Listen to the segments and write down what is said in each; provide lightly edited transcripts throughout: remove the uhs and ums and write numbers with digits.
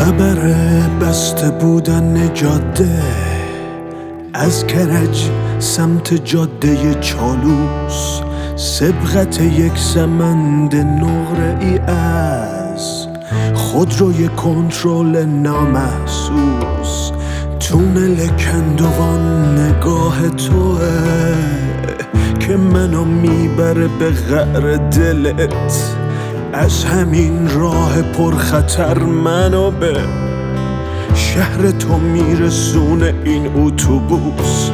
خبر بسته بودن جاده از کرج سمت جاده چالوس، سبقت یک سمند نقره‌ای از خودروی کنترل نامحسوس. تونل کندوان نگاه توه که منو میبره به قعر دلت. از همین راه پرخطر منو به شهر تو میرسونه این اتوبوس.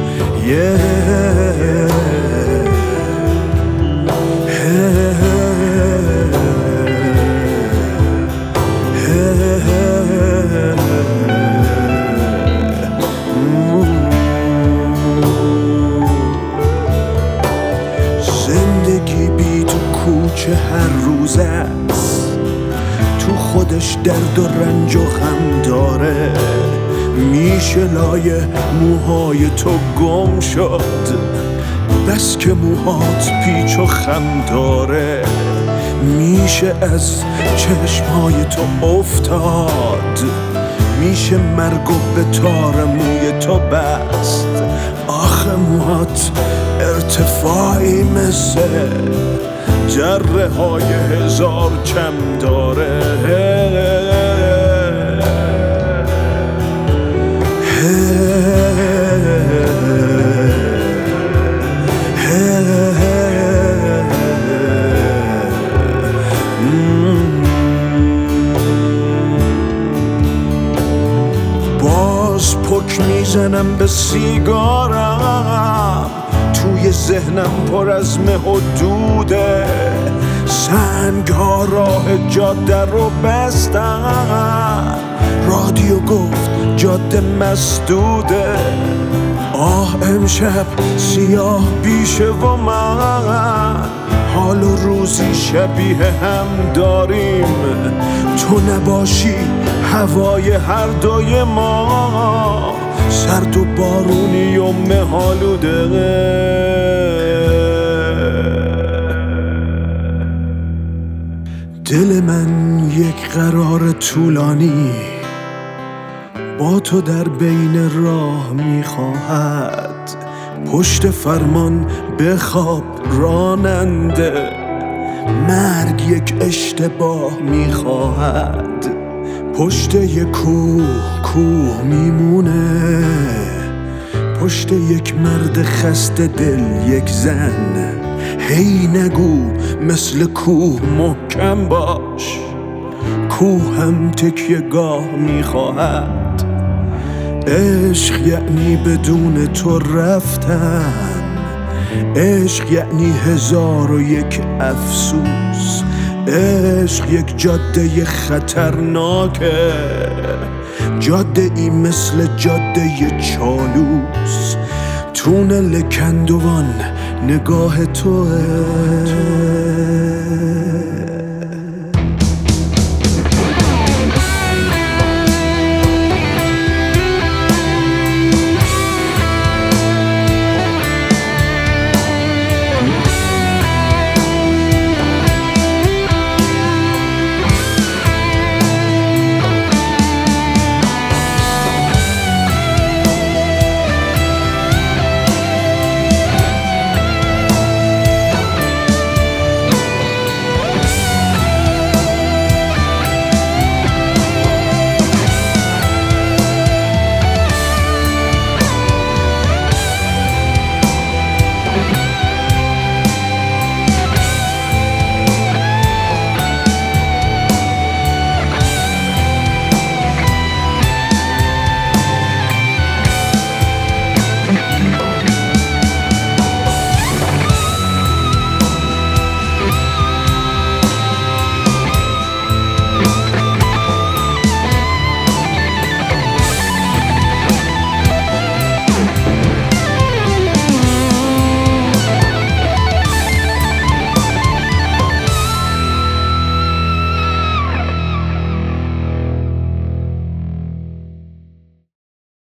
زندگی بی تو کوچه هر روز است، تو خودش درد و رنج و غم داره. میشه لای موهای تو گم شد، بس که موهات پیچ و خم داره. میشه از چشمهای تو افتاد، میشه مرگو به تار موی تو بست. آخه موهات ارتفاعی مثل جره های هزار چم داره. باز پک میزنم به سیگارم، توی ذهنم پر از مه و دوده. سنگ ها راه جاده رو بستن، رادیو گفت جاده مسدوده. امشب سیاه بیشه و من حال و روزی شبیه هم داریم. تو نباشی هوای هر دوی ما سرد و بارونی و مه‌آلوده. دل من یک قرار طولانی با تو در بین راه میخواهد. پشت فرمان بخواب راننده، مرگ یک اشتباه میخواهد. پشت یک کوه میمونه، پشت یک مرد خسته دل یک زن. هی نگو مثل کوه محکم باش، کوه هم تکیه گاه میخواهد. عشق یعنی بدون تو رفتن، عشق یعنی 1001 افسوس. عشق یک جاده خطرناکه، جاده ای مثل جاده چالوس. تونل کندوان نگاه توه.